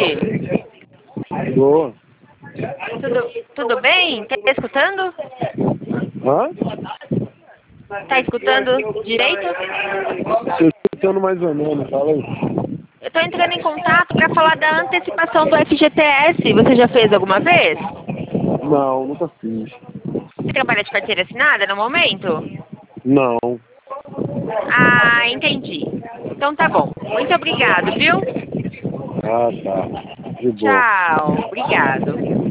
tarde. Boa. Tudo bem? Tá escutando? Hã? Tá escutando direito? Tô escutando mais ou menos, fala aí. Eu tô entrando em contato para falar da antecipação do FGTS. Você já fez alguma vez? Não, nunca fiz. Você trabalha de carteira assinada no momento? Não. Ah, entendi. Então tá bom. Muito obrigado, viu? Ah, tá. De boa. Tchau. Obrigado.